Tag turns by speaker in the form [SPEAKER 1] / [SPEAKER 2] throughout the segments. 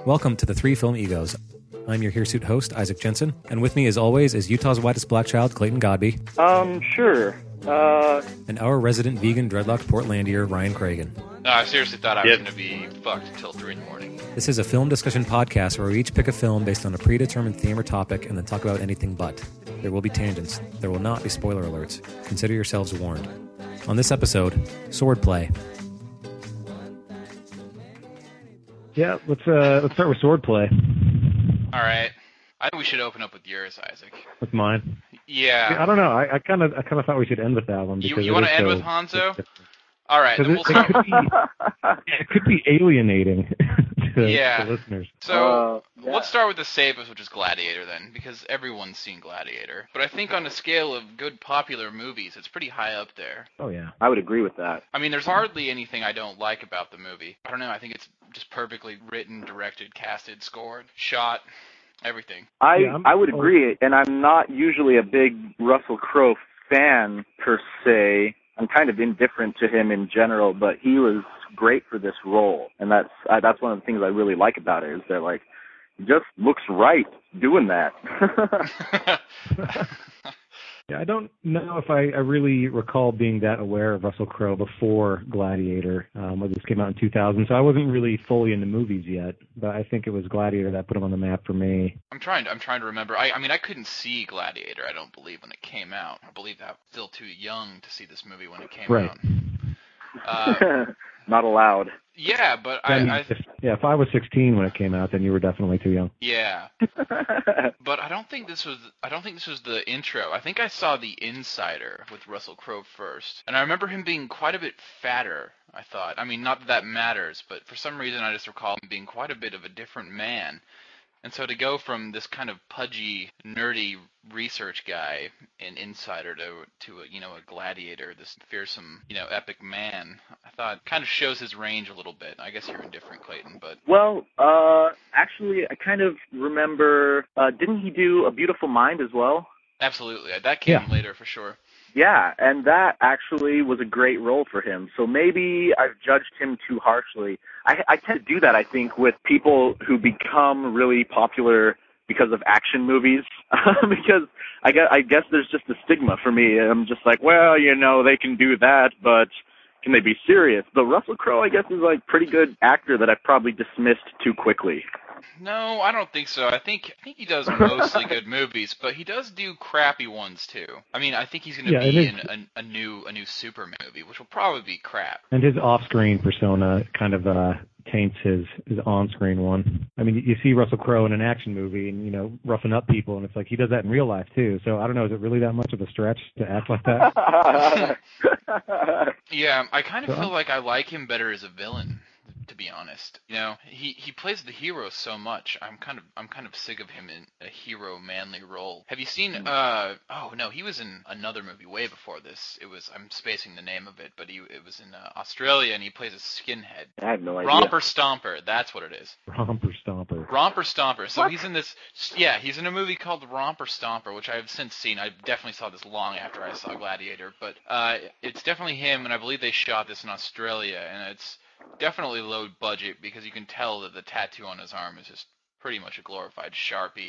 [SPEAKER 1] Welcome to the Three Film Egos. I'm your Hirsute host, Isaac Jensen, and with me as always is Utah's whitest black child, Clayton Godby.
[SPEAKER 2] Sure.
[SPEAKER 1] And our resident vegan dreadlocked Portlandier, Ryan Cragen.
[SPEAKER 3] I seriously thought I was going to be fucked until 3 in the morning.
[SPEAKER 1] This is a film discussion podcast where we each pick a film based on a predetermined theme or topic and then talk about anything but. There will be tangents. There will not be spoiler alerts. Consider yourselves warned. On this episode, Swordplay.
[SPEAKER 4] Yeah, let's start with Swordplay.
[SPEAKER 3] All right. I think we should open up with yours, Isaac.
[SPEAKER 4] With mine.
[SPEAKER 3] Yeah.
[SPEAKER 4] I don't know. I kind of thought we should end with that one.
[SPEAKER 3] You want to end with Hanzo? All right. Then
[SPEAKER 4] it could be alienating to listeners.
[SPEAKER 3] So let's start with the safest, which is Gladiator, then, because everyone's seen Gladiator. But I think on a scale of good popular movies, it's pretty high up there.
[SPEAKER 4] Oh, yeah.
[SPEAKER 2] I would agree with that.
[SPEAKER 3] I mean, there's hardly anything I don't like about the movie. I don't know. I think it's just perfectly written, directed, casted, scored, shot. Everything.
[SPEAKER 2] I would agree, and I'm not usually a big Russell Crowe fan per se. I'm kind of indifferent to him in general, but he was great for this role, and that's one of the things I really like about it is that like he just looks right doing that.
[SPEAKER 4] Yeah, I don't know if I really recall being that aware of Russell Crowe before Gladiator, when this came out in 2000. So I wasn't really fully into movies yet, but I think it was Gladiator that put him on the map for me.
[SPEAKER 3] I'm trying to remember. I mean, I couldn't see Gladiator, I don't believe, when it came out. I believe I was still too young to see this movie when it came out.
[SPEAKER 2] Not allowed.
[SPEAKER 3] Yeah, but
[SPEAKER 4] if I was 16 when it came out, then you were definitely too young.
[SPEAKER 3] Yeah. But I don't think this was the intro. I think I saw The Insider with Russell Crowe first. And I remember him being quite a bit fatter, I thought. I mean, not that that matters, but for some reason I just recall him being quite a bit of a different man. And so to go from this kind of pudgy, nerdy research guy in Insider to a gladiator, this fearsome, epic man, I thought kind of shows his range a little bit. I guess you're indifferent, Clayton, but...
[SPEAKER 2] Well, actually, I kind of remember, didn't he do A Beautiful Mind as well?
[SPEAKER 3] Absolutely. That came later for sure.
[SPEAKER 2] Yeah, and that actually was a great role for him. So maybe I've judged him too harshly. I tend to do that, I think, with people who become really popular because of action movies. Because I guess there's just a stigma for me. I'm just like, well, they can do that, but can they be serious? But Russell Crowe, I guess, is like pretty good actor that I've probably dismissed too quickly.
[SPEAKER 3] No, I don't think so. I think he does mostly good movies, but he does do crappy ones too. I mean, I think he's going to be in a new Superman movie, which will probably be crap.
[SPEAKER 4] And his off-screen persona kind of taints his on-screen one. I mean, you see Russell Crowe in an action movie and, roughing up people, and it's like he does that in real life too. So I don't know, is it really that much of a stretch to act like that?
[SPEAKER 3] Yeah, I kind of feel like I like him better as a villain, to be honest. He plays the hero so much. I'm kind of sick of him in a hero manly role. Have you seen he was in another movie way before this. I'm spacing the name of it, but it was in Australia, and he plays a skinhead.
[SPEAKER 2] I have no idea.
[SPEAKER 3] Romper Stomper, that's what it is.
[SPEAKER 4] Romper Stomper.
[SPEAKER 3] Romper Stomper. So
[SPEAKER 2] what?
[SPEAKER 3] he's in a movie called Romper Stomper, which I have since seen. I definitely saw this long after I saw Gladiator, but it's definitely him, and I believe they shot this in Australia, and it's definitely low budget because you can tell that the tattoo on his arm is just pretty much a glorified Sharpie.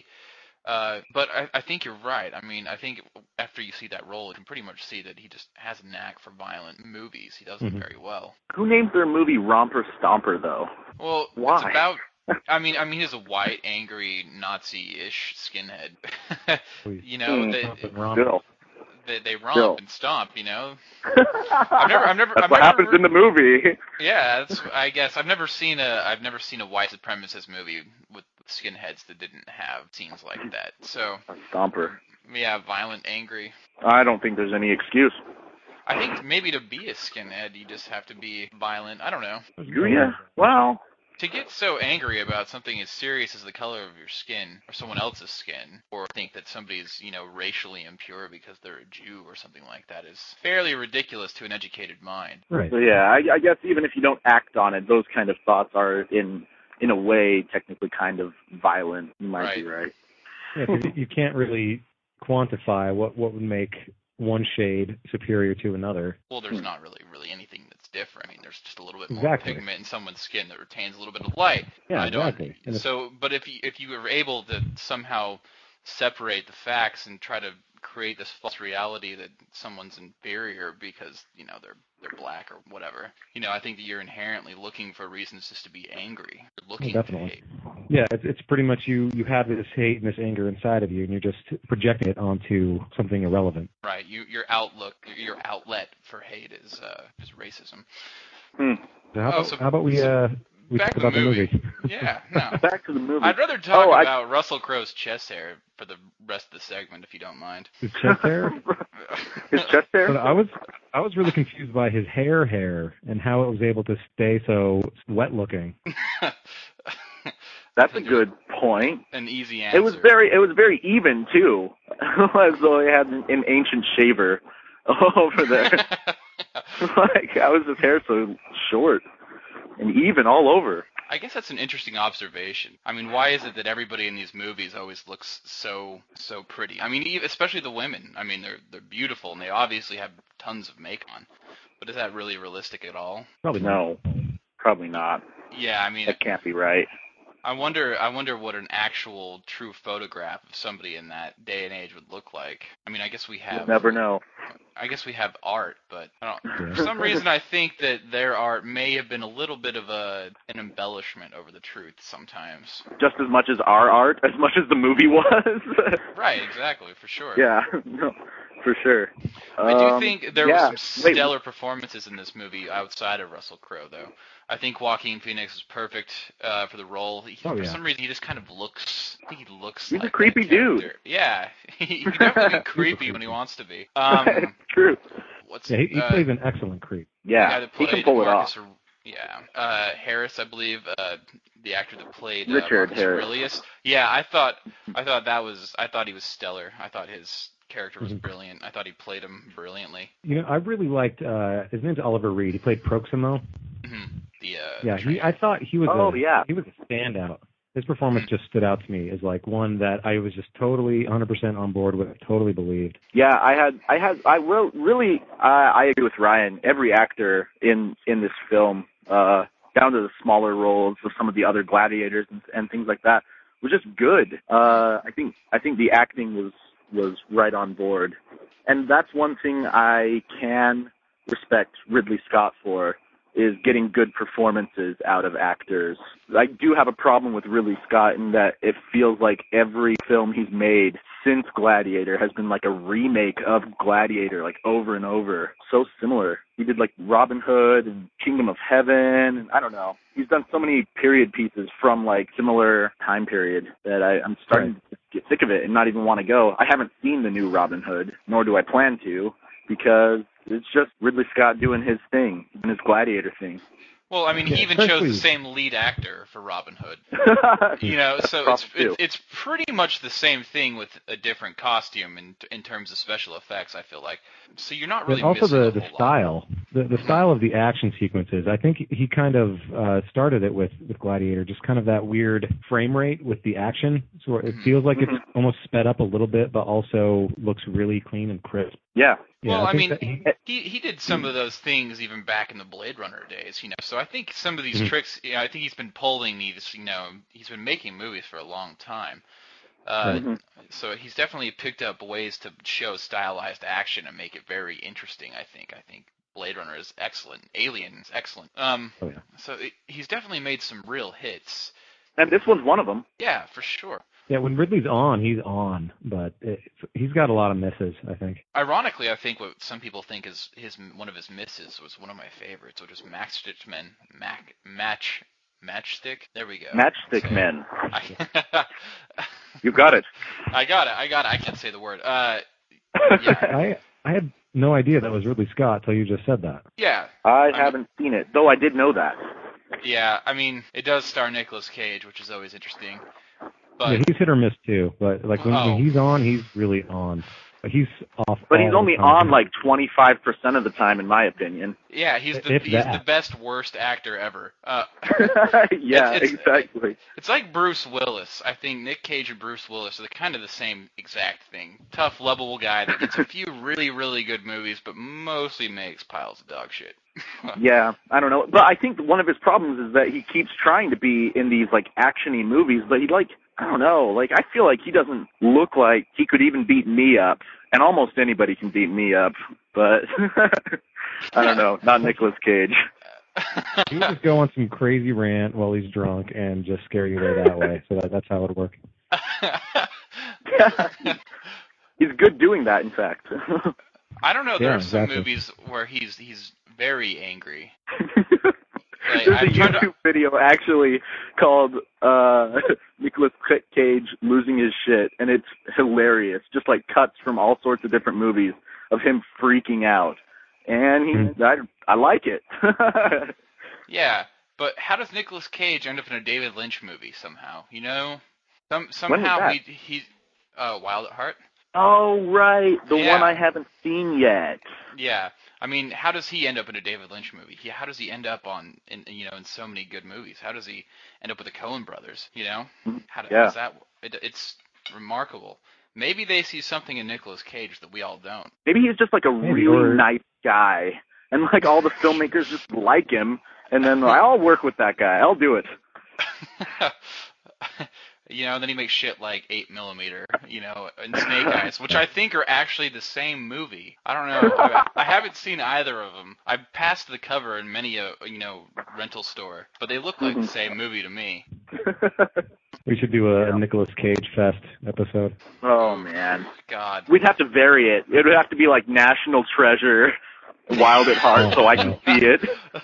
[SPEAKER 3] But I think you're right. I mean, I think after you see that role, you can pretty much see that he just has a knack for violent movies. He does it very well.
[SPEAKER 2] Who named their movie Romper Stomper, though?
[SPEAKER 3] Well,
[SPEAKER 2] why?
[SPEAKER 3] It's about... I mean, he's a white, angry, Nazi-ish skinhead. They romp and stomp, I've never.
[SPEAKER 2] That's what happens in the movie.
[SPEAKER 3] Yeah, I guess I've never seen a white supremacist movie with skinheads that didn't have scenes like that. So
[SPEAKER 2] A stomper.
[SPEAKER 3] Yeah, violent, angry.
[SPEAKER 2] I don't think there's any excuse.
[SPEAKER 3] I think maybe to be a skinhead, you just have to be violent. I don't know.
[SPEAKER 2] Do you? Well.
[SPEAKER 3] To get so angry about something as serious as the color of your skin or someone else's skin, or think that somebody's, racially impure because they're a Jew or something like that is fairly ridiculous to an educated mind.
[SPEAKER 4] Right.
[SPEAKER 2] So yeah, I guess even if you don't act on it, those kind of thoughts are in a way technically kind of violent. You might be right.
[SPEAKER 4] Yeah, 'cause you can't really quantify what would make one shade superior to another.
[SPEAKER 3] Well, there's not really anything that's different. I mean, there's just a little bit more
[SPEAKER 4] Exactly.
[SPEAKER 3] pigment in someone's skin that retains a little bit of light.
[SPEAKER 4] Yeah,
[SPEAKER 3] I don't.
[SPEAKER 4] exactly. And
[SPEAKER 3] So, but if you were able to somehow separate the facts and try to create this false reality that someone's inferior because they're black or whatever, I think that you're inherently looking for reasons just to be angry. You're looking to
[SPEAKER 4] definitely.
[SPEAKER 3] hate.
[SPEAKER 4] Yeah, it's pretty much you have this hate and this anger inside of you, and you're just projecting it onto something irrelevant.
[SPEAKER 3] Right. Your outlet for hate is racism.
[SPEAKER 4] So how
[SPEAKER 3] so
[SPEAKER 4] about we
[SPEAKER 3] back
[SPEAKER 4] talk
[SPEAKER 3] to the
[SPEAKER 4] about the movie?
[SPEAKER 3] Yeah, no.
[SPEAKER 2] Back to the movie.
[SPEAKER 3] I'd rather talk about Russell Crowe's chest hair for the rest of the segment, if you don't mind.
[SPEAKER 4] His chest hair?
[SPEAKER 2] His chest hair?
[SPEAKER 4] But I was really confused by his hair and how it was able to stay so wet looking.
[SPEAKER 2] That's a good point.
[SPEAKER 3] An easy answer.
[SPEAKER 2] It was very even too, as though he had an ancient shaver over there. Like, how is his hair so short and even all over?
[SPEAKER 3] I guess that's an interesting observation. I mean, why is it that everybody in these movies always looks so pretty? I mean, especially the women. I mean, they're beautiful and they obviously have tons of makeup on. But is that really realistic at all?
[SPEAKER 4] Probably
[SPEAKER 2] No, probably not.
[SPEAKER 3] Yeah, I mean,
[SPEAKER 2] That can't be right.
[SPEAKER 3] I wonder what an actual true photograph of somebody in that day and age would look like. I mean, I guess we have.
[SPEAKER 2] You'll never know.
[SPEAKER 3] I guess we have art, but for some reason I think that their art may have been a little bit of an embellishment over the truth sometimes.
[SPEAKER 2] Just as much as our art, as much as the movie was.
[SPEAKER 3] Right, exactly, for sure.
[SPEAKER 2] Yeah, no, for sure.
[SPEAKER 3] I do think there were some stellar performances in this movie outside of Russell Crowe, though. I think Joaquin Phoenix was perfect for the role. For some reason, he just kind of looks. I think he looks.
[SPEAKER 2] He's
[SPEAKER 3] like
[SPEAKER 2] a creepy dude.
[SPEAKER 3] Yeah, he can definitely be creepy when he wants to be.
[SPEAKER 2] True.
[SPEAKER 4] He plays an excellent creep.
[SPEAKER 2] Yeah, he can pull it off.
[SPEAKER 3] Yeah, Harris, I believe, the actor that played
[SPEAKER 2] Richard
[SPEAKER 3] Marcus
[SPEAKER 2] Harris.
[SPEAKER 3] Aurelius. Yeah, I thought he was stellar. I thought his character was brilliant. I thought he played him brilliantly.
[SPEAKER 4] I really liked his name's Oliver Reed. He played Proximo.
[SPEAKER 3] Mm-hmm.
[SPEAKER 4] I thought he was
[SPEAKER 2] he
[SPEAKER 4] was a standout. His performance just stood out to me as like one that I was just totally 100% on board with, totally believed.
[SPEAKER 2] Yeah, I agree with Ryan. Every actor in this film, down to the smaller roles of some of the other gladiators and things like that, was just good. I think the acting was right on board, and that's one thing I can respect Ridley Scott for, is getting good performances out of actors. I do have a problem with Ridley Scott in that it feels like every film he's made since Gladiator has been like a remake of Gladiator, like over and over. So similar. He did like Robin Hood and Kingdom of Heaven, and I don't know. He's done so many period pieces from like similar time period that I'm starting to get sick of it and not even want to go. I haven't seen the new Robin Hood, nor do I plan to, because it's just Ridley Scott doing his thing, and his Gladiator thing.
[SPEAKER 3] Well, I mean, he even chose the same lead actor for Robin Hood. So it's pretty much the same thing with a different costume in terms of special effects, I feel like. So you're not really
[SPEAKER 4] also
[SPEAKER 3] missing
[SPEAKER 4] the style. The style of the action sequences. I think he kind of started it with Gladiator, just kind of that weird frame rate with the action. So it feels like it's almost sped up a little bit, but also looks really clean and crisp.
[SPEAKER 2] Yeah.
[SPEAKER 3] Well, I mean, he did some of those things even back in the Blade Runner days, So I think some of these tricks, I think he's been pulling these, he's been making movies for a long time. So he's definitely picked up ways to show stylized action and make it very interesting, I think. I think Blade Runner is excellent. Alien is excellent. So he's definitely made some real hits.
[SPEAKER 2] And this one's one of them.
[SPEAKER 3] Yeah, for sure.
[SPEAKER 4] Yeah, when Ridley's on, he's on, but he's got a lot of misses, I think.
[SPEAKER 3] Ironically, I think what some people think is one of his misses was one of my favorites, which was Matchstick. There we go.
[SPEAKER 2] Matchstick Men. You got it.
[SPEAKER 3] I got it. I can't say the word. Yeah.
[SPEAKER 4] I had no idea that was Ridley Scott till you just said that.
[SPEAKER 3] Yeah.
[SPEAKER 2] I haven't seen it, though I did know that.
[SPEAKER 3] Yeah, I mean, it does star Nicolas Cage, which is always interesting. But
[SPEAKER 4] yeah, he's hit or miss too. But like when he's on, he's really on. But he's off.
[SPEAKER 2] But he's only on like 25% of the time, in my opinion.
[SPEAKER 3] Yeah, he's the best worst actor ever.
[SPEAKER 2] Yeah, exactly.
[SPEAKER 3] It's like Bruce Willis. I think Nick Cage and Bruce Willis are kind of the same exact thing. Tough, lovable guy that gets a few really, really good movies, but mostly makes piles of dog shit.
[SPEAKER 2] Yeah, I don't know. But I think one of his problems is that he keeps trying to be in these, like, action-y movies, but he, like, I don't know. Like, I feel like he doesn't look like he could even beat me up. And almost anybody can beat me up, but I don't know. Not Nicolas Cage.
[SPEAKER 4] He would just go on some crazy rant while he's drunk and just scare you there that way. So that's how it would work.
[SPEAKER 2] He's good doing that, in fact.
[SPEAKER 3] I don't know. There are some
[SPEAKER 4] exactly.
[SPEAKER 3] movies where he's very angry.
[SPEAKER 2] There's a YouTube video actually called Nicolas Cage losing his shit, and it's hilarious. Just like cuts from all sorts of different movies of him freaking out, and I like it.
[SPEAKER 3] Yeah, but how does Nicolas Cage end up in a David Lynch movie somehow? You know,
[SPEAKER 2] When
[SPEAKER 3] somehow
[SPEAKER 2] was that?
[SPEAKER 3] he Wild at Heart.
[SPEAKER 2] Oh right, the
[SPEAKER 3] Yeah.
[SPEAKER 2] one I haven't seen yet.
[SPEAKER 3] Yeah, I mean, how does he end up in a David Lynch movie? How does he end up in so many good movies? How does he end up with the Coen Brothers? You know, how does that? It's remarkable. Maybe they see something in Nicolas Cage that we all don't.
[SPEAKER 2] Maybe he's just like a really nice guy, and like all the filmmakers just like him, and then I'll work with that guy. I'll do it.
[SPEAKER 3] Then he makes shit like 8mm, and Snake Eyes, which I think are actually the same movie. I don't know. I haven't seen either of them. I passed the cover in many a, rental store, but they look like the same movie to me.
[SPEAKER 4] We should do a Nicolas Cage Fest episode.
[SPEAKER 2] Oh, man.
[SPEAKER 3] God.
[SPEAKER 2] We'd have to vary it. It would have to be like National Treasure, Wild at Heart, so I can see it.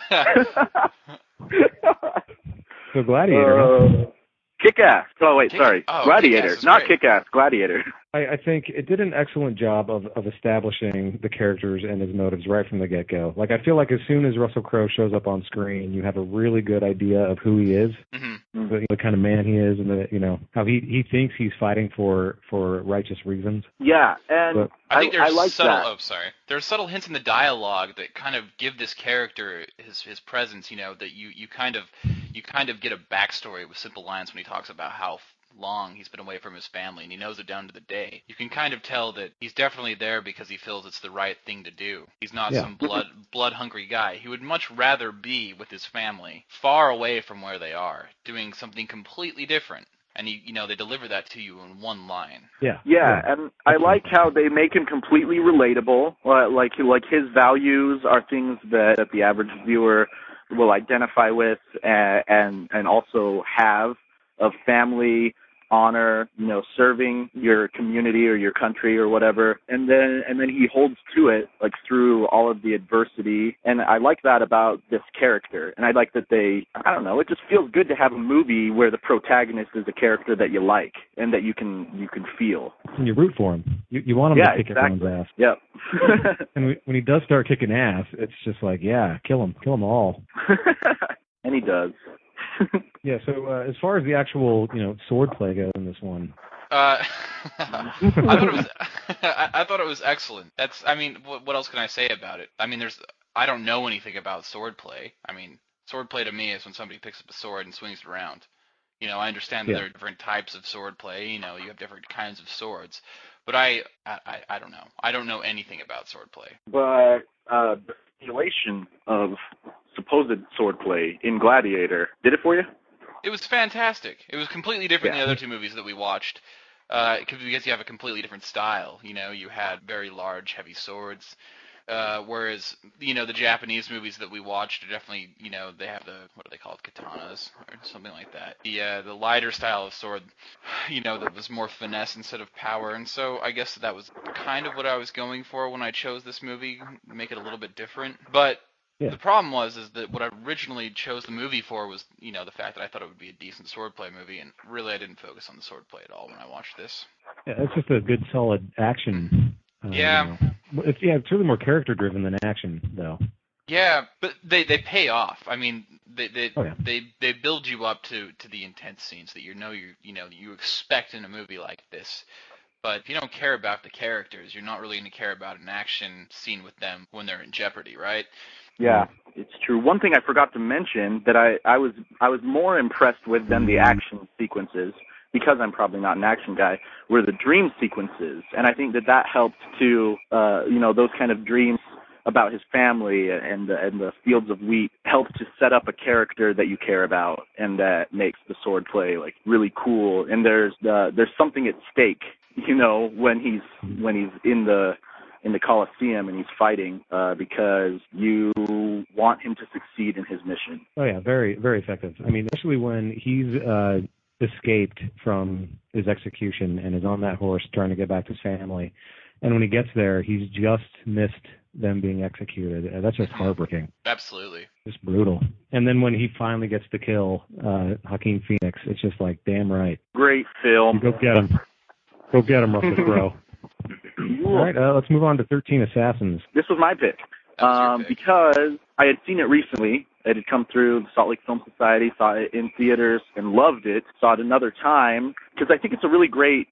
[SPEAKER 4] So Gladiator.
[SPEAKER 2] Kick-Ass. Oh, wait, sorry. Gladiator.
[SPEAKER 3] Kick-Ass is
[SPEAKER 2] Not
[SPEAKER 3] great.
[SPEAKER 2] Kick-Ass, Gladiator.
[SPEAKER 4] I think it did an excellent job of establishing the characters and his motives right from the get-go. Like, I feel like as soon as Russell Crowe shows up on screen, you have a really good idea of who he is, the kind of man he is, and how he thinks he's fighting for righteous reasons.
[SPEAKER 2] Yeah, and
[SPEAKER 3] I think there's
[SPEAKER 2] like
[SPEAKER 3] subtle.
[SPEAKER 2] that.
[SPEAKER 3] Oh, sorry. There's subtle hints in the dialogue that kind of give this character his presence. That you kind of get a backstory with simple lines when he talks about how long he's been away from his family, and he knows it down to the day. You can kind of tell that he's definitely there because he feels it's the right thing to do. He's not some blood hungry guy. He would much rather be with his family, far away from where they are, doing something completely different. And they deliver that to you in one line.
[SPEAKER 2] Yeah, and I like how they make him completely relatable. Like his values are things that the average viewer will identify with and also have, of family, honor, serving your community or your country or whatever, and then he holds to it like through all of the adversity, and I like that about this character, and I like that it just feels good to have a movie where the protagonist is a character that you like and that you can feel.
[SPEAKER 4] And you root for him. You want him to kick everyone's ass.
[SPEAKER 2] Yep.
[SPEAKER 4] And when he does start kicking ass, it's just like, yeah, kill them all.
[SPEAKER 2] And he does.
[SPEAKER 4] Yeah, so as far as the actual, swordplay goes in this one.
[SPEAKER 3] I thought it was excellent. What else can I say about it? I don't know anything about swordplay. Swordplay to me is when somebody picks up a sword and swings it around. I understand that there are different types of swordplay. You have different kinds of swords, but I don't know. I don't know anything about swordplay.
[SPEAKER 2] But the simulation of supposed swordplay in Gladiator did it for you?
[SPEAKER 3] It was fantastic. It was completely different than the other two movies that we watched, because you have a completely different style. You had very large, heavy swords, whereas the Japanese movies that we watched are definitely they have what are they called, katanas or something like that. The lighter style of sword, that was more finesse instead of power, and so I guess that was kind of what I was going for when I chose this movie, make it a little bit different, but. Yeah. The problem is that what I originally chose the movie for was, the fact that I thought it would be a decent swordplay movie, and really I didn't focus on the swordplay at all when I watched this.
[SPEAKER 4] Yeah, it's just a good, solid action. It's really more character-driven than action, though.
[SPEAKER 3] Yeah, but they pay off. They build you up to the intense scenes that you expect in a movie like this. But if you don't care about the characters, you're not really going to care about an action scene with them when they're in jeopardy, right?
[SPEAKER 2] Yeah, it's true. One thing I forgot to mention that I was more impressed with than the action sequences, because I'm probably not an action guy, were the dream sequences. And I think that helped to, those kind of dreams about his family and the fields of wheat helps to set up a character that you care about and that makes the swordplay like really cool. And there's something at stake, you know, when he's in the Colosseum and he's fighting, because you want him to succeed in his mission.
[SPEAKER 4] Oh yeah, very, very effective. I mean, especially when he's escaped from his execution and is on that horse trying to get back to his family. And when he gets there, he's just missed them being executed. That's just heartbreaking.
[SPEAKER 3] Absolutely.
[SPEAKER 4] Just brutal. And then when he finally gets to kill Joaquin Phoenix, it's just like, damn right.
[SPEAKER 2] Great film.
[SPEAKER 4] Go get him. Go get him, Russell Crowe. All right, let's move on to 13 Assassins.
[SPEAKER 2] This was my pick. Because I had seen it recently. It had come through the Salt Lake Film Society, saw it in theaters and loved it. Saw it another time because I think it's a really great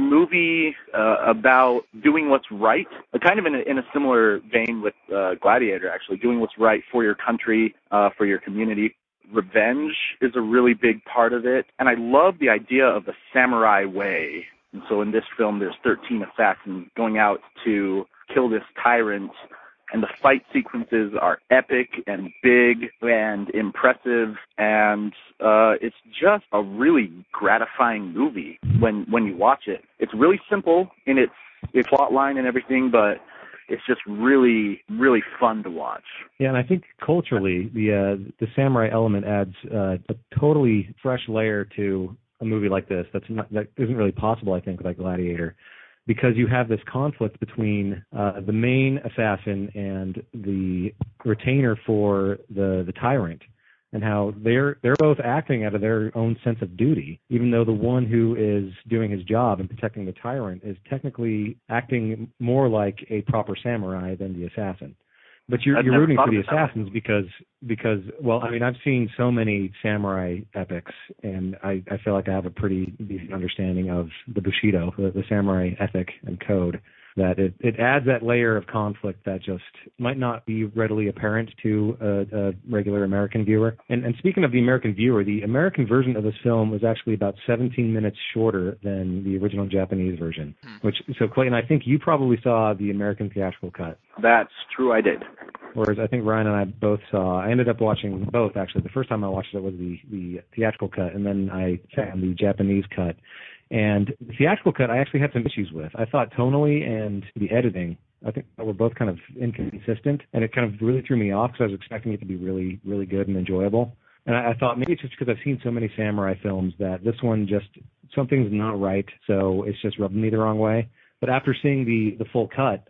[SPEAKER 2] movie about doing what's right, kind of in a similar vein with Gladiator, actually, doing what's right for your country, for your community. Revenge is a really big part of it, and I love the idea of the samurai way. And so in this film, there's 13 assassins going out to kill this tyrant. And the fight sequences are epic and big and impressive, and it's just a really gratifying movie when you watch it. It's really simple in its plot line and everything, but it's just really, really fun to watch.
[SPEAKER 4] Yeah, and I think culturally, the samurai element adds a totally fresh layer to a movie like this that isn't really possible, I think, like Gladiator. Because you have this conflict between the main assassin and the retainer for the tyrant, and how they're both acting out of their own sense of duty, even though the one who is doing his job and protecting the tyrant is technically acting more like a proper samurai than the assassin. But you're rooting for the assassins because well, I mean, I've seen so many samurai epics, and I feel like I have a pretty decent understanding of the Bushido, the samurai ethic and code, that it adds that layer of conflict that just might not be readily apparent to a regular American viewer. And speaking of the American viewer, the American version of this film was actually about 17 minutes shorter than the original Japanese version. So Clayton, I think you probably saw the American theatrical cut.
[SPEAKER 2] That's true, I did.
[SPEAKER 4] Whereas I think Ryan and I both saw, I ended up watching both, actually. The first time I watched it was the theatrical cut, and then I found the Japanese cut. And the theatrical cut I actually had some issues with. I thought tonally and the editing, I think were both kind of inconsistent, and it kind of really threw me off because I was expecting it to be really, really good and enjoyable. And I thought maybe it's just because I've seen so many samurai films that this one just, something's not right, so it's just rubbing me the wrong way. But after seeing the full cut,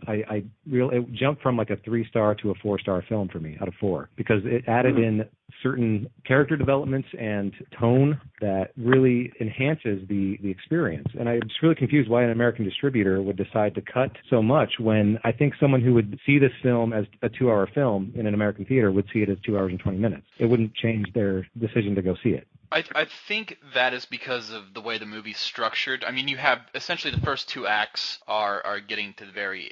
[SPEAKER 4] it jumped from like a 3-star to a 4-star film for me out of 4, because it added in certain character developments and tone that really enhances the experience. And I'm just really confused why an American distributor would decide to cut so much when I think someone who would see this film as a 2-hour film in an American theater would see it as 2 hours and 20 minutes. It wouldn't change their decision to go see it.
[SPEAKER 3] I think that is because of the way the movie's structured. I mean, you have essentially the first 2 acts are getting to the very,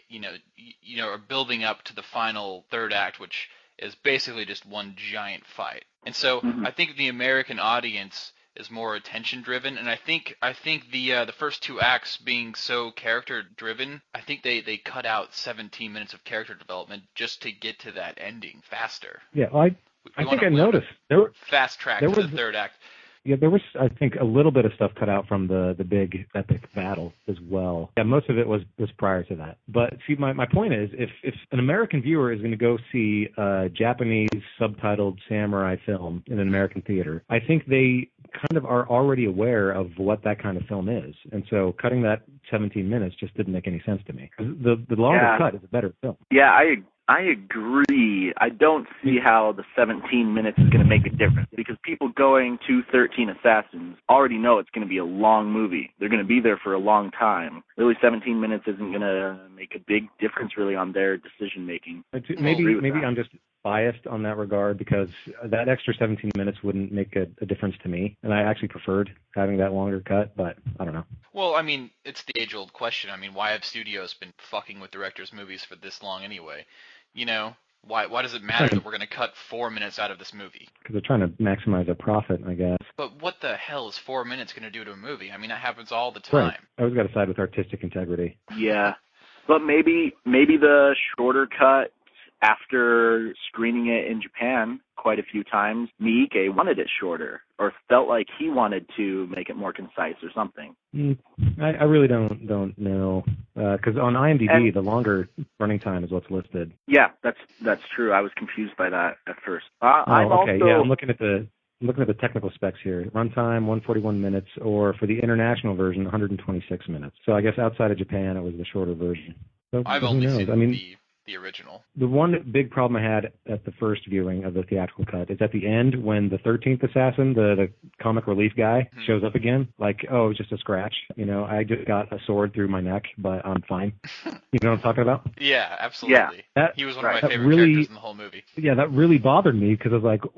[SPEAKER 3] are building up to the final third act, which is basically just one giant fight. And so I think the American audience is more attention driven, and I think the first 2 acts being so character driven, I think they cut out 17 minutes of character development just to get to that ending faster.
[SPEAKER 4] Yeah, I think I noticed there were
[SPEAKER 3] fast track to the third act.
[SPEAKER 4] Yeah, there was, I think, a little bit of stuff cut out from the big epic battle as well. Yeah, most of it was prior to that. But see, my point is, if an American viewer is going to go see a Japanese subtitled samurai film in an American theater, I think they kind of are already aware of what that kind of film is. And so cutting that 17 minutes just didn't make any sense to me. The longer cut is a better film.
[SPEAKER 2] Yeah, I agree. I don't see how the 17 minutes is going to make a difference, because people going to 13 Assassins already know it's going to be a long movie. They're going to be there for a long time. Really, 17 minutes isn't going to make a big difference really on their decision making.
[SPEAKER 4] Maybe I'm just biased on that regard, because that extra 17 minutes wouldn't make a difference to me, and I actually preferred having that longer cut, but I don't know.
[SPEAKER 3] Well, I mean, it's the age-old question. I mean, why have studios been fucking with directors' movies for this long anyway? Why does it matter that we're going to cut 4 minutes out of this movie?
[SPEAKER 4] Because they're trying to maximize a profit, I guess.
[SPEAKER 3] But what the hell is 4 minutes going to do to a movie? I mean, that happens all the time.
[SPEAKER 4] Right. I always got to side with artistic integrity.
[SPEAKER 2] Yeah, but maybe the shorter cut after screening it in Japan quite a few times, Miike wanted it shorter or felt like he wanted to make it more concise or something.
[SPEAKER 4] I really don't know, because on IMDb, the longer running time is what's listed.
[SPEAKER 2] Yeah, that's true. I was confused by that at first.
[SPEAKER 4] I'm looking at the technical specs here. Runtime 141 minutes, or for the international version 126 minutes. So I guess outside of Japan, it was the shorter version. So,
[SPEAKER 3] I've
[SPEAKER 4] who
[SPEAKER 3] only
[SPEAKER 4] knows?
[SPEAKER 3] seen the original.
[SPEAKER 4] The one big problem I had at the first viewing of the theatrical cut is at the end when the 13th assassin, the comic relief guy, shows up again. Like, oh, it was just a scratch. You know, I just got a sword through my neck, but I'm fine. You know what I'm talking about?
[SPEAKER 3] Yeah, absolutely.
[SPEAKER 2] Yeah.
[SPEAKER 3] He was one of my favorite characters in the whole movie.
[SPEAKER 4] Yeah, that really bothered me because I was like,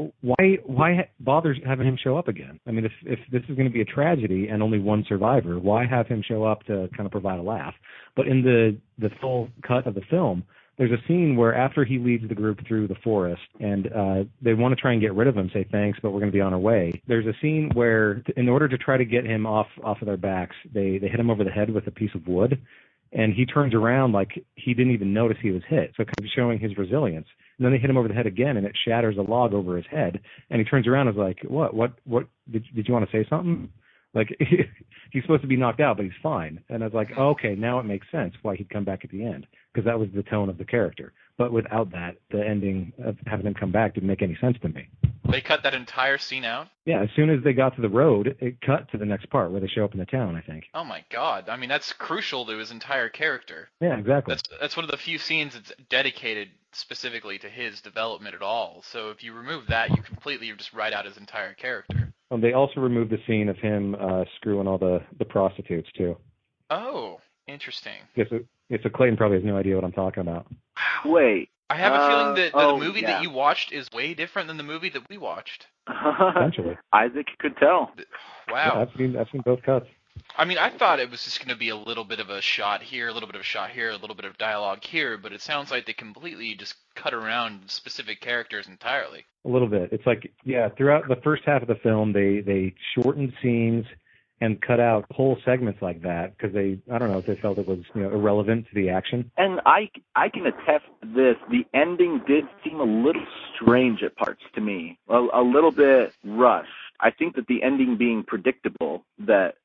[SPEAKER 4] why bother having him show up again? I mean, if this is going to be a tragedy and only one survivor, why have him show up to kind of provide a laugh? But in the full cut of the film, there's a scene where after he leads the group through the forest and they want to try and get rid of him, say thanks, but we're going to be on our way. There's a scene where in order to try to get him off of their backs, they hit him over the head with a piece of wood, and he turns around like he didn't even notice he was hit, so kind of showing his resilience. And then they hit him over the head again, and it shatters a log over his head, and he turns around and is like, what did you want to say something? Like, he's supposed to be knocked out, but he's fine. And I was like, oh, okay, now it makes sense why he'd come back at the end, because that was the tone of the character. But without that, the ending of having him come back didn't make any sense to me.
[SPEAKER 3] They cut that entire scene out?
[SPEAKER 4] Yeah, as soon as they got to the road, it cut to the next part where they show up in the town, I think.
[SPEAKER 3] Oh my god. I mean, that's crucial to his entire character.
[SPEAKER 4] Yeah, exactly.
[SPEAKER 3] That's one of the few scenes that's dedicated specifically to his development at all. So if you remove that, you completely just write out his entire character.
[SPEAKER 4] They also removed the scene of him screwing all the prostitutes, too.
[SPEAKER 3] Oh, interesting.
[SPEAKER 4] Yes, so Clayton probably has no idea what I'm talking about.
[SPEAKER 3] Wow.
[SPEAKER 2] Wait.
[SPEAKER 3] I have a feeling that the movie that you watched is way different than the movie that we watched.
[SPEAKER 4] Essentially.
[SPEAKER 2] Isaac could tell.
[SPEAKER 3] Wow.
[SPEAKER 4] Yeah, I've seen both cuts.
[SPEAKER 3] I mean, I thought it was just going to be a little bit of a shot here, a little bit of a shot here, a little bit of dialogue here, but it sounds like they completely just cut around specific characters entirely.
[SPEAKER 4] A little bit. It's like, yeah, throughout the first half of the film, they shortened scenes and cut out whole segments like that because I don't know if they felt it was irrelevant to the action.
[SPEAKER 2] And I can attest to this. The ending did seem a little strange at parts to me, a little bit rushed. I think that the ending being predictable, that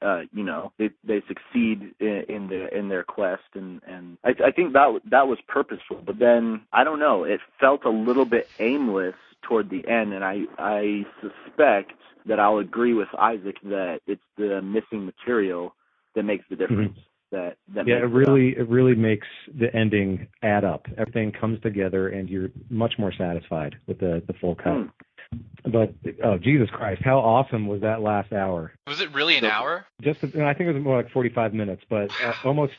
[SPEAKER 2] they succeed in their quest, and I think that was purposeful. But then I don't know, it felt a little bit aimless toward the end, and I suspect that I'll agree with Isaac that it's the missing material that makes the difference.
[SPEAKER 4] Mm-hmm. It really makes the ending add up. Everything comes together, and you're much more satisfied with the full cut. But Jesus Christ, how awesome was that last hour?
[SPEAKER 3] Was it really an hour?
[SPEAKER 4] I think it was more like 45 minutes, but almost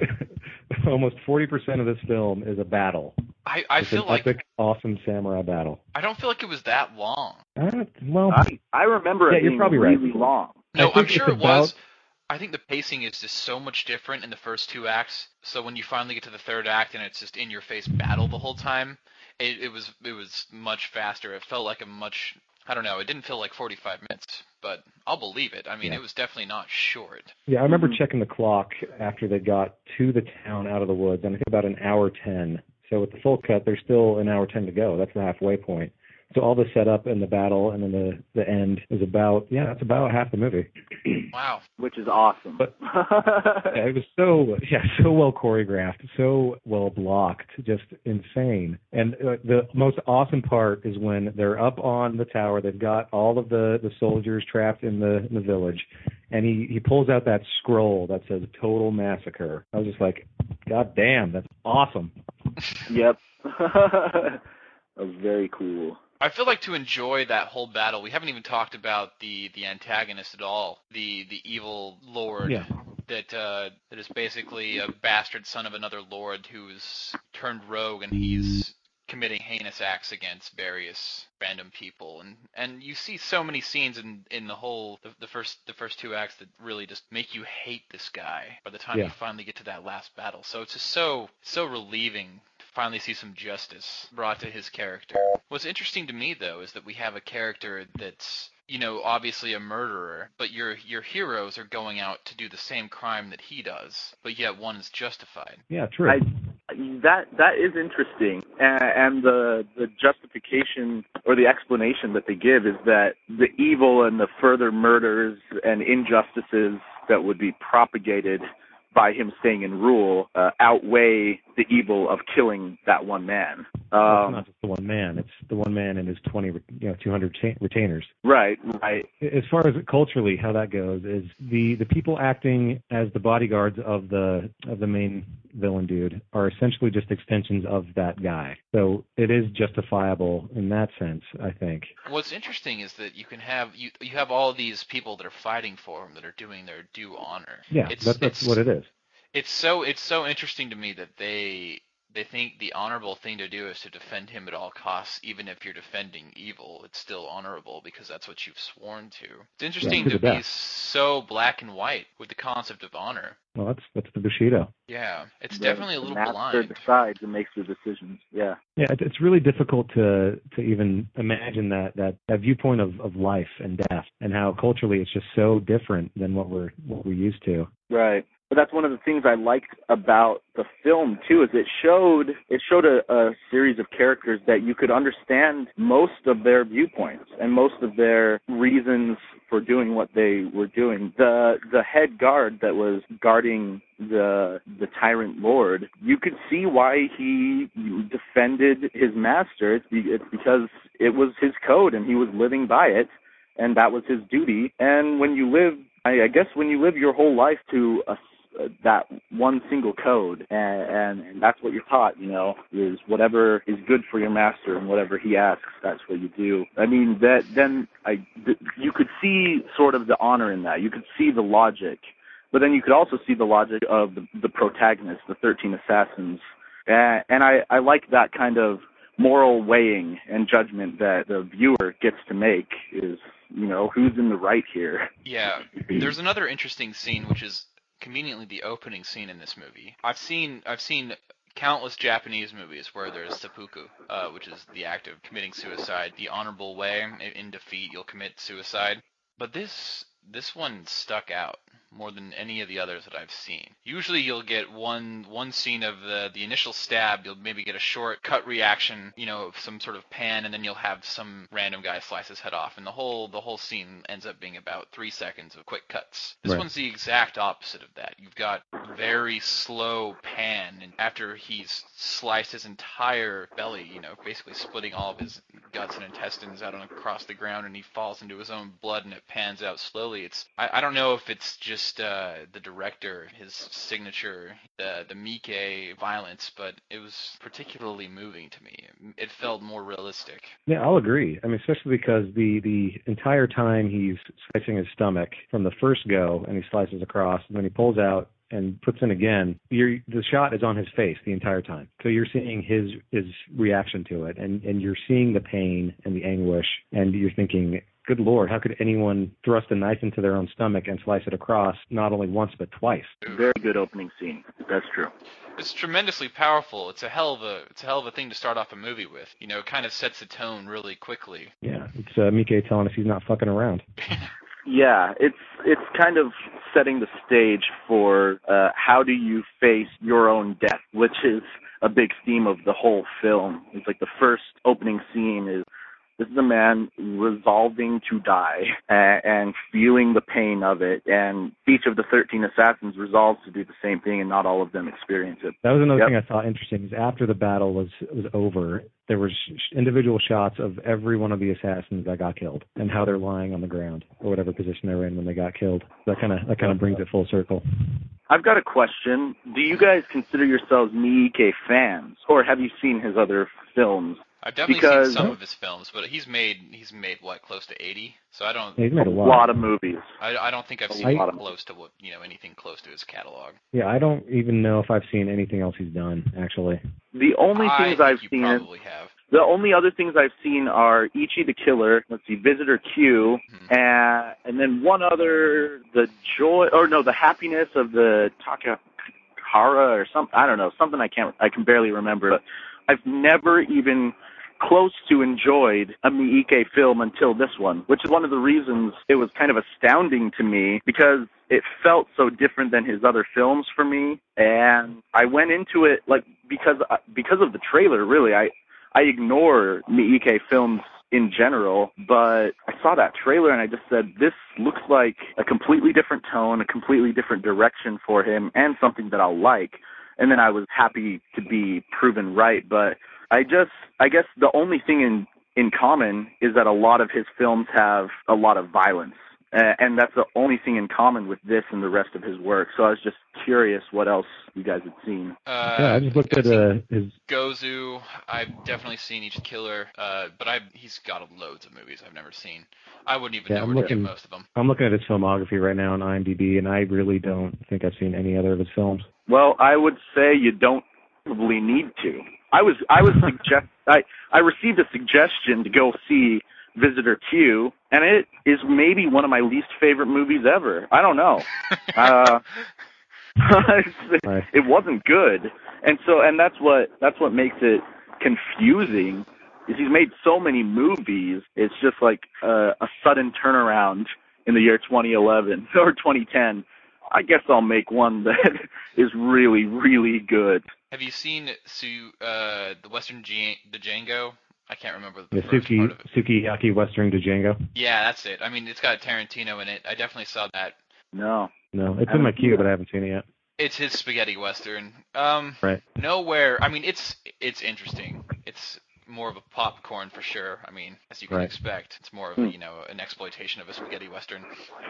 [SPEAKER 4] 40% of this film is a battle.
[SPEAKER 3] I feel like
[SPEAKER 4] epic, awesome samurai battle.
[SPEAKER 3] I don't feel like it was that long.
[SPEAKER 2] I remember it being
[SPEAKER 4] probably
[SPEAKER 2] really
[SPEAKER 4] right.
[SPEAKER 2] long.
[SPEAKER 3] No, I'm sure it was. I think the pacing is just so much different in the first two acts. So when you finally get to the third act and it's just in your face battle the whole time, it was much faster. It felt like I don't know, it didn't feel like 45 minutes, but I'll believe it. I mean, It was definitely not short.
[SPEAKER 4] Yeah, I remember checking the clock after they got to the town out of the woods, and I think about an hour 10. So with the full cut, there's still an hour 10 to go. That's the halfway point. So all the setup and the battle and then the end is that's about half the movie.
[SPEAKER 3] Wow.
[SPEAKER 2] Which is awesome.
[SPEAKER 4] But it was so well choreographed, so well blocked, just insane. And the most awesome part is when they're up on the tower, they've got all of the soldiers trapped in the village, and he pulls out that scroll that says "Total Massacre." I was just like, God damn, that's awesome.
[SPEAKER 2] Yep. That was very cool.
[SPEAKER 3] I feel like to enjoy that whole battle, we haven't even talked about the antagonist at all, the evil lord that is basically a bastard son of another lord who's turned rogue, and he's committing heinous acts against various random people, and you see so many scenes in the first two acts that really just make you hate this guy by the time you finally get to that last battle. So it's just so relieving to finally see some justice brought to his character. What's interesting to me though is that we have a character that's obviously a murderer, but your heroes are going out to do the same crime that he does, but yet one is justified.
[SPEAKER 4] Yeah, true.
[SPEAKER 2] That is interesting, and the justification or the explanation that they give is that the evil and the further murders and injustices that would be propagated by him staying in rule outweigh the evil of killing that one man.
[SPEAKER 4] It's not just the one man; it's the one man and his 200 retainers.
[SPEAKER 2] Right.
[SPEAKER 4] As far as culturally, how that goes is the people acting as the bodyguards of the main villain dude are essentially just extensions of that guy. So it is justifiable in that sense, I think.
[SPEAKER 3] What's interesting is that you can have you have all of these people that are fighting for him that are doing their due honor.
[SPEAKER 4] Yeah, that's what it is.
[SPEAKER 3] It's so interesting to me that they think the honorable thing to do is to defend him at all costs, even if you're defending evil. It's still honorable because that's what you've sworn to. It's interesting to be so black and white with the concept of honor.
[SPEAKER 4] Well, that's the Bushido.
[SPEAKER 3] Yeah, it's definitely a little
[SPEAKER 2] blind. The master decides and makes the decisions. Yeah.
[SPEAKER 4] Yeah, it's really difficult to even imagine that viewpoint of life and death, and how culturally it's just so different than what we're used to.
[SPEAKER 2] Right. But that's one of the things I liked about the film too, is it showed a series of characters that you could understand most of their viewpoints and most of their reasons for doing what they were doing. The head guard that was guarding the tyrant lord, you could see why he defended his master. It's because it was his code and he was living by it, and that was his duty. And when you live, I guess when you live your whole life to that one single code, and that's what you're taught, is whatever is good for your master and whatever he asks, that's what you do. I mean, you could see sort of the honor in that. You could see the logic, but then you could also see the logic of the protagonist, the 13 assassins, and I like that kind of moral weighing and judgment that the viewer gets to make is, who's in the right here.
[SPEAKER 3] Yeah, there's another interesting scene, which is conveniently the opening scene in this movie. I've seen countless Japanese movies where there's seppuku, which is the act of committing suicide the honorable way. In defeat, you'll commit suicide. But this one stuck out more than any of the others that I've seen. Usually you'll get one scene of the initial stab, you'll maybe get a short cut reaction, of some sort of pan, and then you'll have some random guy slice his head off, and the whole scene ends up being about 3 seconds of quick cuts. This one's the exact opposite of that. You've got very slow pan, and after he's sliced his entire belly, basically splitting all of his guts and intestines out across the ground, and he falls into his own blood, and it pans out slowly. I don't know if it's just the director, his signature, the Miike violence, but it was particularly moving to me. It felt more realistic.
[SPEAKER 4] Yeah, I'll agree. I mean, especially because the entire time he's slicing his stomach from the first go, and he slices across, and then he pulls out and puts in again, the shot is on his face the entire time. So you're seeing his reaction to it, and you're seeing the pain and the anguish, and you're thinking, good Lord, how could anyone thrust a knife into their own stomach and slice it across not only once but twice?
[SPEAKER 2] Very good opening scene. That's true.
[SPEAKER 3] It's tremendously powerful. It's a hell of a thing to start off a movie with. It kind of sets the tone really quickly.
[SPEAKER 4] Yeah, it's Miike telling us he's not fucking around.
[SPEAKER 2] Yeah, it's kind of setting the stage for how do you face your own death, which is a big theme of the whole film. It's like the first opening scene is, this is a man resolving to die and feeling the pain of it, and each of the 13 assassins resolves to do the same thing, and not all of them experience it.
[SPEAKER 4] That was another thing I thought interesting, is after the battle was over, there were individual shots of every one of the assassins that got killed and how they're lying on the ground or whatever position they were in when they got killed. That kind of brings it full circle.
[SPEAKER 2] I've got a question. Do you guys consider yourselves Miike fans, or have you seen his other films?
[SPEAKER 3] I've definitely seen some of his films, but he's made what, close to 80? So I don't.
[SPEAKER 4] He's made a
[SPEAKER 2] lot of movies.
[SPEAKER 3] I don't think I've seen close to what anything close to his catalog.
[SPEAKER 4] Yeah, I don't even know if I've seen anything else he's done, actually.
[SPEAKER 2] The only things I've seen.
[SPEAKER 3] Probably have.
[SPEAKER 2] The only other things I've seen are Ichi the Killer, let's see, Visitor Q, and then one other, the Happiness of the Takahara or something. I don't know, something I can barely remember. But I've never even close to enjoyed a Miike film until this one, which is one of the reasons it was kind of astounding to me because it felt so different than his other films for me. And I went into it like because of the trailer, really. I ignore Miike films in general, but I saw that trailer and I just said, this looks like a completely different tone, a completely different direction for him, and something that I'll like. And then I was happy to be proven right. But I guess the only thing in common is that a lot of his films have a lot of violence. And that's the only thing in common with this and the rest of his work. So I was just curious what else you guys had seen.
[SPEAKER 4] I just looked at his...
[SPEAKER 3] Gozu. I've definitely seen Each Killer, but he's got loads of movies I've never seen. I wouldn't even know where to get most of them.
[SPEAKER 4] I'm looking at his filmography right now on IMDb, and I really don't think I've seen any other of his films.
[SPEAKER 2] Well, I would say you don't probably need to. I received a suggestion to go see Visitor Q, and it is maybe one of my least favorite movies ever. I don't know. It wasn't good, and that's what makes it confusing. Is he's made so many movies, it's just like a sudden turnaround in the year 2011 or 2010. I guess I'll make one that is really, really good.
[SPEAKER 3] Have you seen the Western Django? I can't remember the first part of it.
[SPEAKER 4] Sukiyaki Western Django?
[SPEAKER 3] Yeah, that's it. I mean, it's got Tarantino in it. I definitely saw that.
[SPEAKER 2] No,
[SPEAKER 4] it's in my queue, but I haven't seen it yet.
[SPEAKER 3] It's his spaghetti Western.
[SPEAKER 4] Right.
[SPEAKER 3] Nowhere. I mean, it's interesting. It's more of a popcorn for sure. I mean, as you can expect, it's more of an exploitation of a spaghetti Western.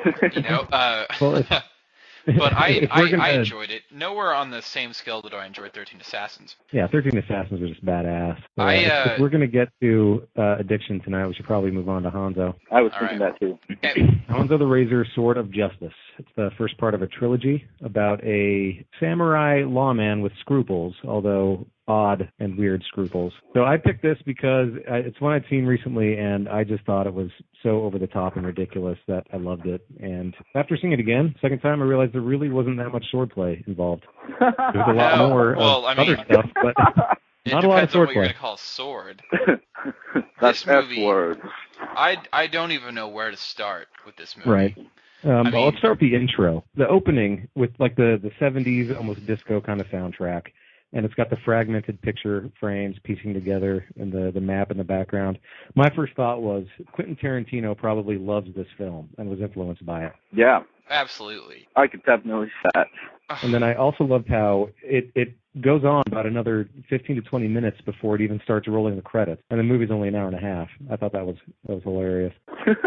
[SPEAKER 3] Well, but I enjoyed it. Nowhere on the same scale that I enjoyed 13 Assassins.
[SPEAKER 4] Yeah, 13 Assassins are just badass. If we're going to get to Addiction tonight, we should probably move on to Hanzo.
[SPEAKER 2] I was thinking that too.
[SPEAKER 4] Hanzo the Razor, Sword of Justice. It's the first part of a trilogy about a samurai lawman with scruples, although odd and weird scruples. So I picked this because it's one I'd seen recently, and I just thought it was so over the top and ridiculous that I loved it. And after seeing it again, second time, I realized there really wasn't that much swordplay involved. There's a lot more other stuff, but not a lot of swordplay.
[SPEAKER 3] Depends on what you're going to call sword.
[SPEAKER 2] That's
[SPEAKER 3] this movie,
[SPEAKER 2] S-word.
[SPEAKER 3] I don't even know where to start with this movie.
[SPEAKER 4] Right. Let's start with the intro. The opening with like the 70s, almost disco kind of soundtrack. And it's got the fragmented picture frames piecing together and the map in the background. My first thought was Quentin Tarantino probably loves this film and was influenced by it.
[SPEAKER 2] Yeah.
[SPEAKER 3] Absolutely.
[SPEAKER 2] I could definitely see that.
[SPEAKER 4] And then I also loved how it goes on about another 15 to 20 minutes before it even starts rolling the credits. And the movie's only an hour and a half. I thought that was hilarious.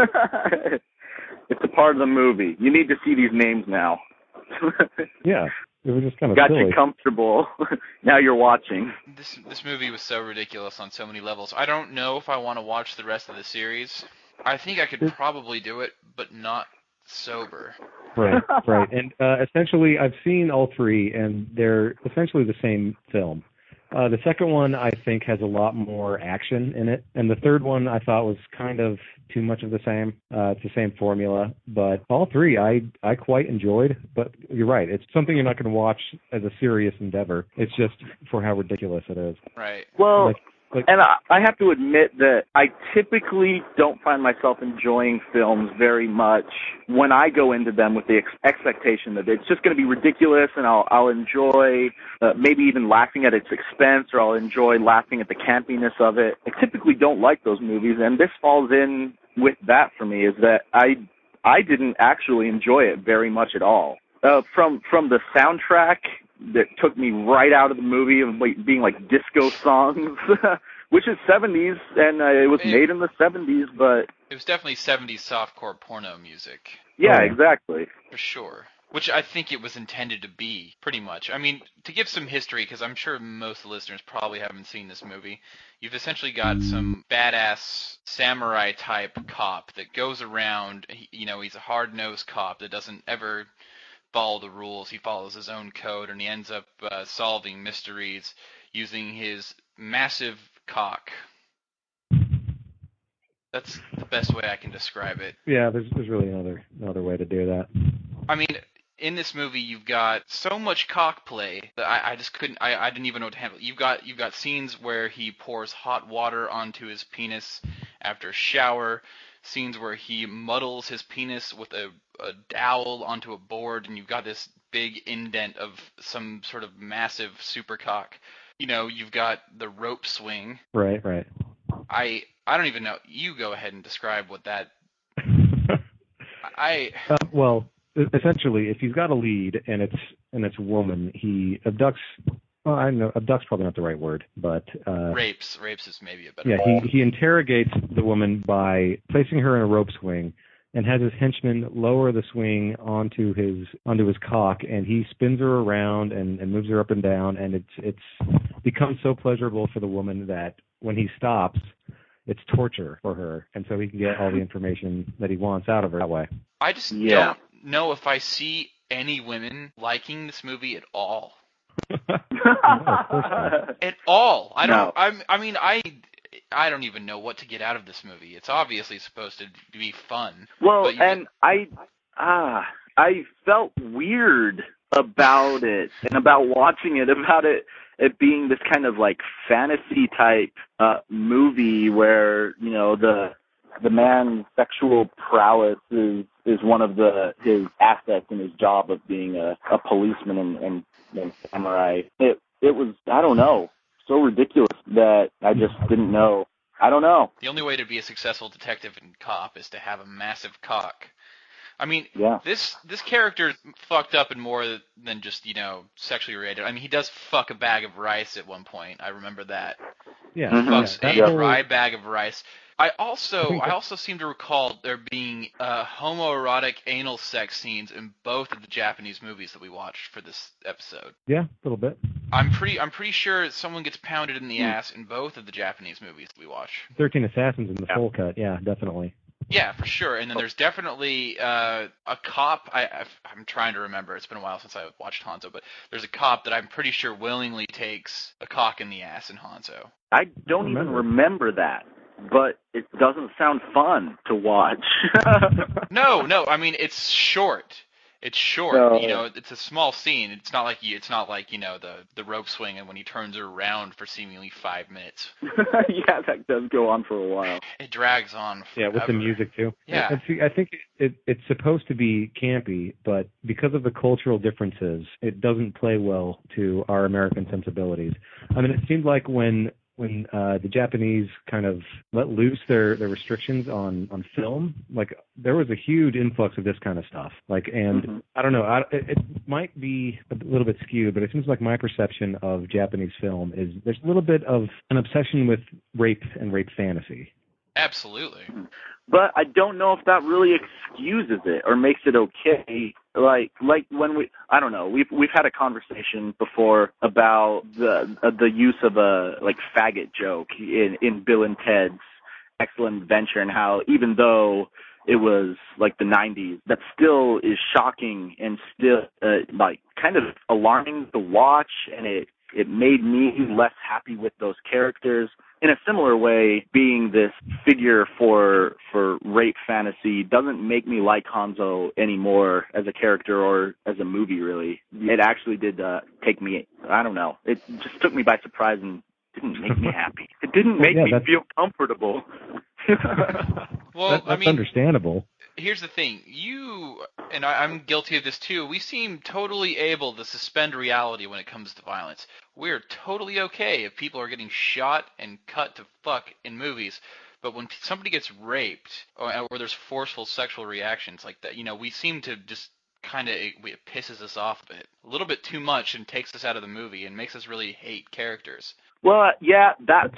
[SPEAKER 2] It's a part of the movie. You need to see these names now.
[SPEAKER 4] Yeah. It was just kind of
[SPEAKER 2] got
[SPEAKER 4] silly.
[SPEAKER 2] you comfortable. Now you're watching.
[SPEAKER 3] This movie was so ridiculous on so many levels. I don't know if I want to watch the rest of the series. I think I could probably do it, but not sober.
[SPEAKER 4] Right. And essentially, I've seen all three, and they're essentially the same film. The second one, I think, has a lot more action in it. And the third one, I thought, was kind of too much of the same. It's the same formula. But all three, I quite enjoyed. But you're right. It's something you're not going to watch as a serious endeavor. It's just for how ridiculous it is.
[SPEAKER 3] Right.
[SPEAKER 2] Well, and I have to admit that I typically don't find myself enjoying films very much when I go into them with the expectation that it's just going to be ridiculous and I'll enjoy maybe even laughing at its expense, or I'll enjoy laughing at the campiness of it. I typically don't like those movies, and this falls in with that for me, is that I didn't actually enjoy it very much at all. From the soundtrack that took me right out of the movie of being like disco songs, which is 70s, and it was made in the 70s, but...
[SPEAKER 3] It was definitely 70s softcore porno music.
[SPEAKER 2] Yeah, exactly.
[SPEAKER 3] For sure. Which I think it was intended to be, pretty much. I mean, to give some history, because I'm sure most of the listeners probably haven't seen this movie, you've essentially got some badass samurai-type cop that goes around, he's a hard-nosed cop that doesn't ever follow the rules. He follows his own code, and he ends up solving mysteries using his massive cock. That's the best way I can describe it.
[SPEAKER 4] Yeah, there's really another way to do that.
[SPEAKER 3] I mean, in this movie, you've got so much cock play that I just couldn't. I didn't even know what to handle. You've got scenes where he pours hot water onto his penis after a shower, scenes where he muddles his penis with a dowel onto a board, and you've got this big indent of some sort of massive super cock. You've got the rope swing.
[SPEAKER 4] Right.
[SPEAKER 3] I don't even know. You go ahead and describe what that.
[SPEAKER 4] Well, essentially, if he's got a lead and it's a woman, he abducts. Well, I don't know, abduct's probably not the right word, but
[SPEAKER 3] rapes is maybe a better.
[SPEAKER 4] Yeah,
[SPEAKER 3] word.
[SPEAKER 4] he interrogates the woman by placing her in a rope swing, and has his henchman lower the swing onto his cock, and he spins her around and moves her up and down, and it's becomes so pleasurable for the woman that when he stops, it's torture for her, and so he can get all the information that he wants out of her that way.
[SPEAKER 3] I just don't know if I see any women liking this movie at all.
[SPEAKER 4] No, of course not.
[SPEAKER 3] At all. I don't.
[SPEAKER 2] No.
[SPEAKER 3] I don't even know what to get out of this movie. It's obviously supposed to be fun.
[SPEAKER 2] Well, and I felt weird about it and about watching it, about it being this kind of like fantasy type movie where the man's sexual prowess is one of his assets in his job of being a policeman and samurai. It was, I don't know, so ridiculous that I just didn't know. I don't know.
[SPEAKER 3] The only way to be a successful detective and cop is to have a massive cock. I mean, this character is fucked up in more than just, sexually related. I mean, he does fuck a bag of rice at one point. I remember that.
[SPEAKER 4] Yeah.
[SPEAKER 3] He fucks
[SPEAKER 4] Yeah.
[SPEAKER 3] a dry bag of rice. I also seem to recall there being homoerotic anal sex scenes in both of the Japanese movies that we watched for this episode.
[SPEAKER 4] Yeah, a little bit.
[SPEAKER 3] I'm pretty sure someone gets pounded in the ass in both of the Japanese movies that we watch.
[SPEAKER 4] 13 Assassins in the full cut. Yeah, definitely.
[SPEAKER 3] Yeah, for sure. And then there's definitely a cop. I'm trying to remember. It's been a while since I watched Hanzo, but there's a cop that I'm pretty sure willingly takes a cock in the ass in Hanzo.
[SPEAKER 2] I don't even remember that, but it doesn't sound fun to watch.
[SPEAKER 3] No. I mean, it's short. It's short.
[SPEAKER 2] No.
[SPEAKER 3] It's a small scene. It's not like the rope swing and when he turns her around for seemingly 5 minutes.
[SPEAKER 2] Yeah, that does go on for a while.
[SPEAKER 3] It drags on forever.
[SPEAKER 4] Yeah, with the music too.
[SPEAKER 3] Yeah.
[SPEAKER 4] And see, I think it's supposed to be campy, but because of the cultural differences, it doesn't play well to our American sensibilities. I mean, it seemed like when the Japanese kind of let loose their restrictions on film, like there was a huge influx of this kind of stuff. Like, and I don't know, it might be a little bit skewed, but it seems like my perception of Japanese film is there's a little bit of an obsession with rape and rape fantasy.
[SPEAKER 3] Absolutely.
[SPEAKER 2] But I don't know if that really excuses it or makes it okay. Like when I don't know, we've had a conversation before about the use of a faggot joke in Bill and Ted's Excellent Adventure, and how even though it was like the 90s, that still is shocking and still kind of alarming to watch, and it made me less happy with those characters. In a similar way, being this figure for rape fantasy doesn't make me like Hanzo anymore as a character or as a movie, really. It actually did take me, I don't know, it just took me by surprise and didn't make me happy. It didn't make me feel comfortable.
[SPEAKER 3] Well,
[SPEAKER 4] that's understandable.
[SPEAKER 3] Here's the thing. You, and I'm guilty of this too, we seem totally able to suspend reality when it comes to violence. We're totally okay if people are getting shot and cut to fuck in movies, but when somebody gets raped or there's forceful sexual reactions like that, we seem to just kind of, it pisses us off a little bit too much and takes us out of the movie and makes us really hate characters.
[SPEAKER 2] Well, yeah,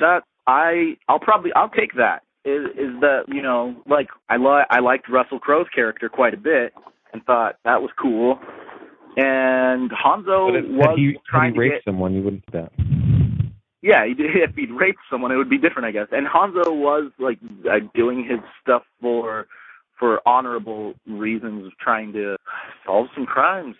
[SPEAKER 2] I'll take that. Is that, I liked Russell Crowe's character quite a bit and thought that was cool. And Hanzo
[SPEAKER 4] had he raped someone, you wouldn't do that.
[SPEAKER 2] Yeah, if he'd raped someone, it would be different, I guess. And Hanzo was doing his stuff for honorable reasons of trying to solve some crimes.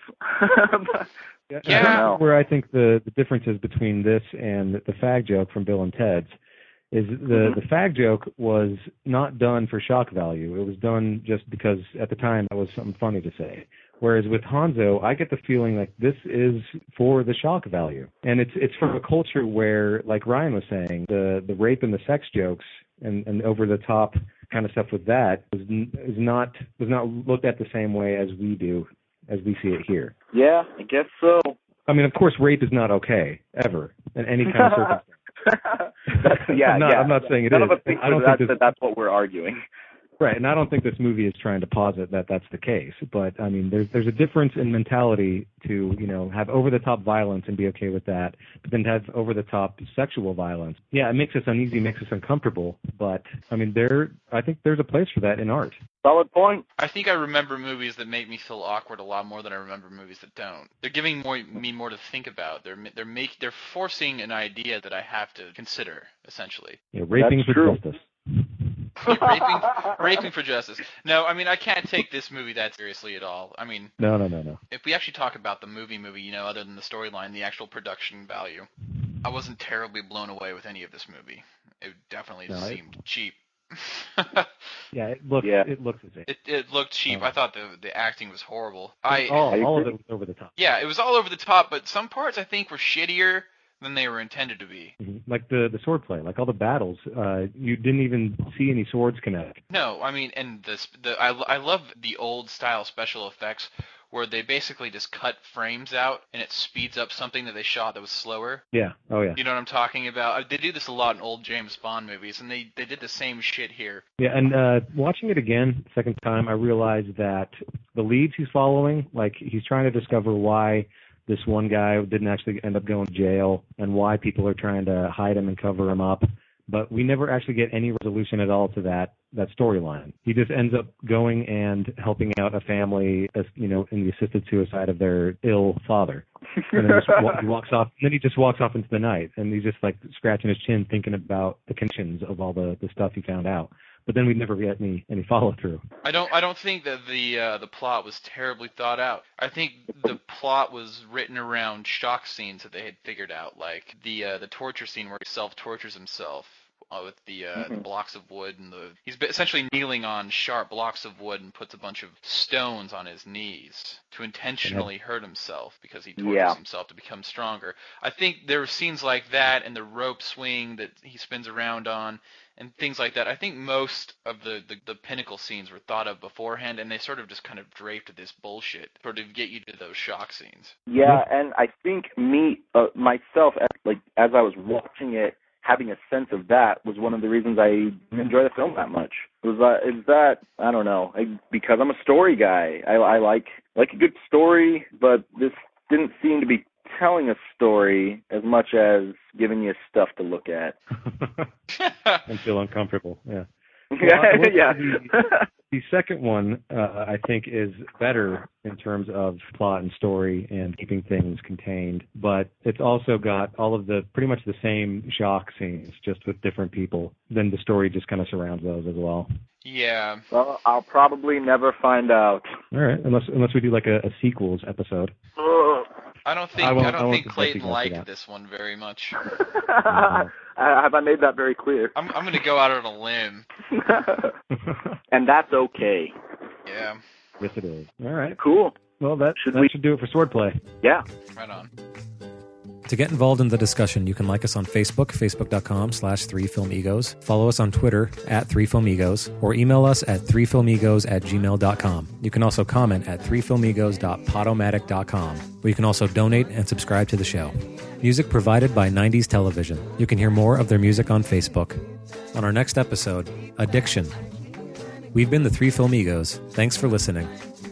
[SPEAKER 3] Yeah.
[SPEAKER 4] Where I think the difference is between this and the fag joke from Bill and Ted's is the fag joke was not done for shock value. It was done just because at the time that was something funny to say. Whereas with Hanzo, I get the feeling like this is for the shock value. And it's from a culture where, like Ryan was saying, the rape and the sex jokes and over-the-top kind of stuff with that was not looked at the same way as we do, as we see it here.
[SPEAKER 2] Yeah, I guess so.
[SPEAKER 4] I mean, of course, rape is not okay, ever, in any kind of circumstance. I'm not saying it
[SPEAKER 2] None
[SPEAKER 4] is.
[SPEAKER 2] of us think that's what we're arguing.
[SPEAKER 4] Right, and I don't think this movie is trying to posit that that's the case. But I mean, there's a difference in mentality to have over-the-top violence and be okay with that, but then to have over-the-top sexual violence. Yeah, it makes us uneasy, makes us uncomfortable. But I mean, I think there's a place for that in art.
[SPEAKER 2] Solid point.
[SPEAKER 3] I think I remember movies that make me feel awkward a lot more than I remember movies that don't. They're giving me more to think about. They're forcing an idea that I have to consider, essentially.
[SPEAKER 4] Yeah, raping for justice.
[SPEAKER 3] Raping for justice. No, I mean, I can't take this movie that seriously at all. I mean,
[SPEAKER 4] no.
[SPEAKER 3] If we actually talk about the movie, other than the storyline, the actual production value, I wasn't terribly blown away with any of this movie. It definitely seemed cheap.
[SPEAKER 4] Yeah, it looks the same.
[SPEAKER 3] It looked cheap. I thought the acting was horrible.
[SPEAKER 4] All of it was over the top.
[SPEAKER 3] Yeah, it was all over the top, but some parts I think were shittier than they were intended to be.
[SPEAKER 4] Mm-hmm. Like the swordplay, like all the battles, you didn't even see any swords connect.
[SPEAKER 3] No, I mean, and I love the old style special effects where they basically just cut frames out and it speeds up something that they shot that was slower.
[SPEAKER 4] Yeah. Oh yeah.
[SPEAKER 3] You know what I'm talking about? They do this a lot in old James Bond movies, and they did the same shit here.
[SPEAKER 4] Yeah, and watching it again, second time, I realized that the leads he's following, like he's trying to discover why this one guy didn't actually end up going to jail and why people are trying to hide him and cover him up. But we never actually get any resolution at all to that storyline. He just ends up going and helping out a family, in the assisted suicide of their ill father. And then he walks off. And then he just walks off into the night, and he's just like scratching his chin, thinking about the connections of all the stuff he found out. But then we never get any follow through.
[SPEAKER 3] I don't think that the plot was terribly thought out. I think the plot was written around shock scenes that they had figured out, like the torture scene where he self-tortures himself with the blocks of wood, and he's essentially kneeling on sharp blocks of wood and puts a bunch of stones on his knees to intentionally hurt himself because he tortures himself to become stronger. I think there were scenes like that, and the rope swing that he spins around on, and things like that. I think most of the pinnacle scenes were thought of beforehand, and they sort of just kind of draped this bullshit sort of get you to those shock scenes.
[SPEAKER 2] Yeah, and I think myself, as I was watching it, having a sense of that was one of the reasons I didn't enjoy the film that much. I don't know, because I'm a story guy. I like a good story, but this didn't seem to be telling a story as much as giving you stuff to look at.
[SPEAKER 4] And feel uncomfortable, yeah.
[SPEAKER 2] Yeah.
[SPEAKER 4] The second one, I think, is better in terms of plot and story and keeping things contained, but it's also got all of pretty much the same shock scenes, just with different people. Then the story just kind of surrounds those as well.
[SPEAKER 3] Yeah.
[SPEAKER 2] Well, I'll probably never find out.
[SPEAKER 4] All right, unless we do like a sequels episode.
[SPEAKER 3] I don't think Clayton liked this one very much.
[SPEAKER 2] Have I made that very clear?
[SPEAKER 3] I'm going to go out on a limb.
[SPEAKER 2] And that's okay.
[SPEAKER 3] Yeah.
[SPEAKER 4] Yes, it is. All right.
[SPEAKER 2] Cool.
[SPEAKER 4] Well, that should do it for Swordplay.
[SPEAKER 2] Yeah.
[SPEAKER 3] Right on.
[SPEAKER 1] To get involved in the discussion, you can like us on Facebook, facebook.com/3filmegos. Follow us on Twitter @3filmegos, or email us at 3filmegos@gmail.com. You can also comment at 3filmegos.podomatic.com, where you can also donate and subscribe to the show. Music provided by 90s Television. You can hear more of their music on Facebook. On our next episode, Addiction. We've been the 3 Filmegos. Thanks for listening.